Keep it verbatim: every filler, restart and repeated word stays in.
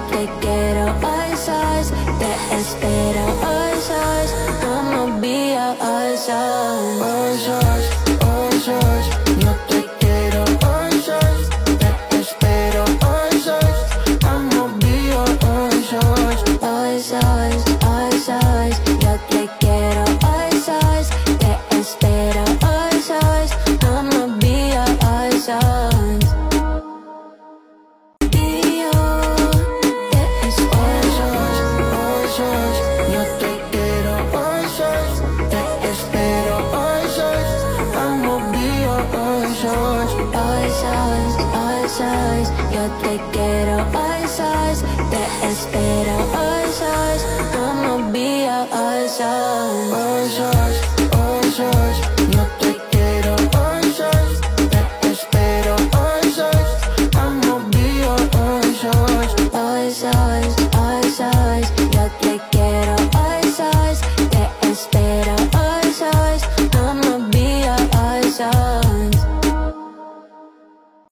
te quiero, hoy sos, te espero, hoy sos, I'ma be your hoy sos. Hoy sos, hoy sos, yo te quiero, hoy sos, te espero, hoy sos, I'ma be your hoy sos. Hoy sos, hoy sos, yo te quiero, hoy sos, te espero, hoy sos, I'ma be your hoy sos. Y yo te espero. Hoy sos, yo te quiero, hoy sos, te espero, hoy sos, I'ma be your hoy sos. Hoy sos, hoy sos, yo te quiero, hoy sos, te espero, hoy sos, I'ma be your hoy sos. Hoy sos, hoy sos, yo te quiero, hoy sos, te espero, hoy sos, I'ma be your hoy sos. Hoy sos.